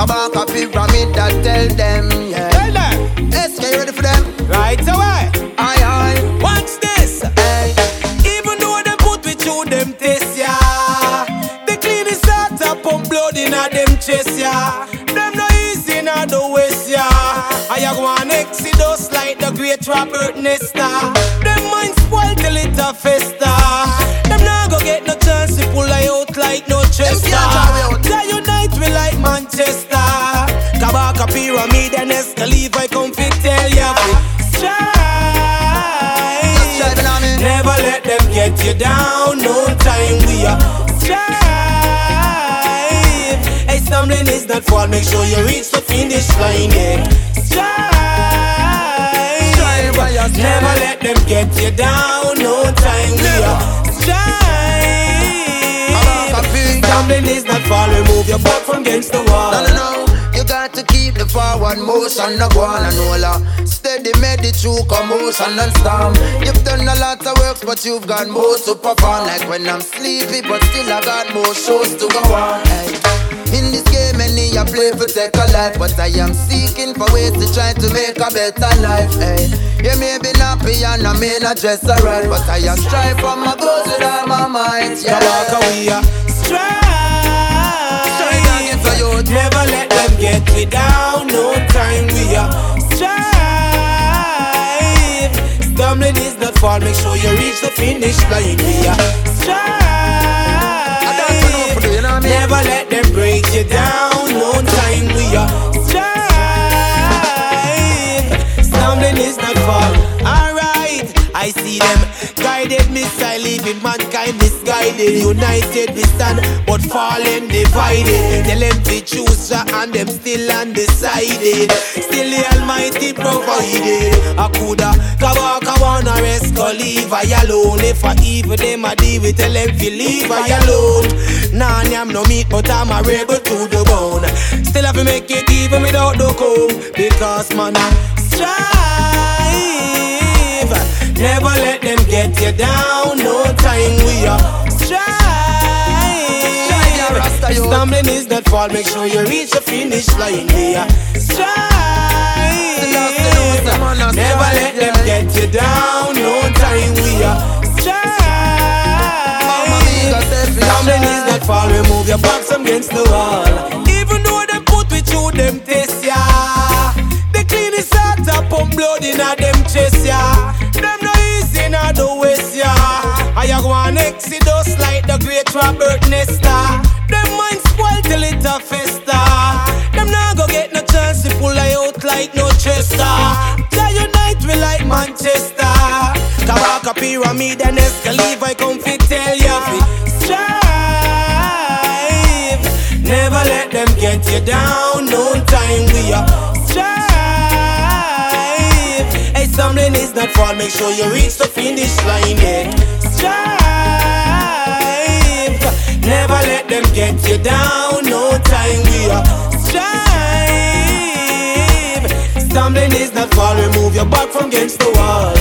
Kabaka pyramid that tell them, yeah. Tell them. Yes, get ready for them. Right away. Aye. Watch this. Hey. Even though they put with you, them taste ya. They clean the start up, pump blood in a them chest ya. Them no easy in a the waist ya. I go on exodus like the great Robert Nesta. Them mind spoiled till it a festa. Them nah go get no chance to pull I out like no Chester. They unite we like Manchester. Kabaka pyramid and Escalive I come fit tell ya. Never let them get you down. No time we are strive. Hey, stumbling is not fall. Make sure you reach the finish line. Yeah. Strive. Never let them get you down. No time we are strive. Stumbling is not fall. Remove your butt from against the wall. No. You got to keep the forward motion, no go on and roller. Steady, made it through commotion and storm. You've done a lot of work, but you've got more to perform. Like when I'm sleepy, but still I got more shows to go on. Hey. In this game, many I play for take a life, but I am seeking for ways to try to make a better life. Hey. You may be happy and I may not dress alright, but I am strive for my goals with all my might. Yeah. We are strive. Never let them get you down. No time we are strive. Stumbling is not fall. Make sure you reach the finish line. We are strive. Never let them break you down. No time we are strive. Stumbling is not fall. Alright, I see them guided missile, leaving mankind misguided. United we stand, but fallen divided. Tell them to choose and them still undecided. Still the Almighty provided. Akuda, Kabaka wanna rest, go leave I alone. If I even them I deal with, tell them to leave I alone. Nah, I'm no meat, but I'm a rebel to the bone. Still have to make it even without the comb, because man I strive. Never let them get you down. No time we are strive. Stumbling is not fall. Make sure you reach the finish line. We are strive. Never let them get you down. No time we are strive. Stumbling is not fall. Remove your backs against the wall. Even though them put with you, them taste ya. They clean the salt up, pump blood in a them chest ya. Them no easy in a the waist ya. I go on exodus like the great Robert Nesta. Them mind spoiled till it a festa. Them nah go get no chance to pull I out like no Chester. They unite we like Manchester. Kabaka pyramid and Escalive I come fit tell ya fi strive. Never let them get you down. No time we are strive. Hey, stumbling is not fall. Make sure you reach the finish line. Yeah. Strive. Never let them get you down. No time we are strive. Stumbling is not fall. Remove your back from against the wall.